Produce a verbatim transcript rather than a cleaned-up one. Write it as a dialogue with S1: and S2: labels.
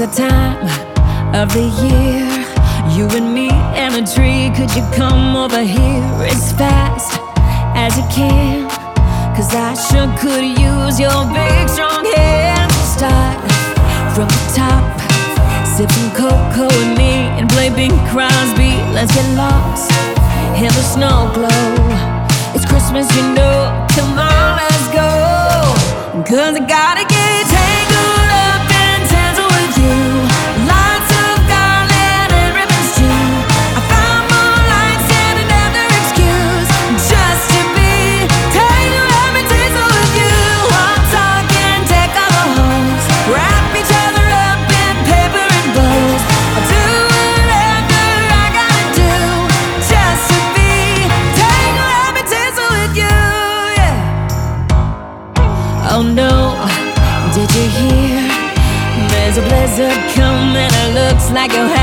S1: the time of the year. You and me and a tree. Could you come over here as fast as you can? Cause I sure could use your big strong hand. Start from the top, sip some cocoa with me and play Bing Crosby. Let's get lost in the snow glow. It's Christmas, you know. Come on, let's go. Cause I gotta get tangled up and tangled with you. Lots of garland and ribbons too. I found more lights and another excuse just to be tangled up and tangled with you. I'm talking, take all the holes, wrap each other up in paper and bows. I'll do whatever I gotta do just to be tangled up and tangled with you, yeah. Oh no, did you hear? There's a blizzard coming, it looks like you're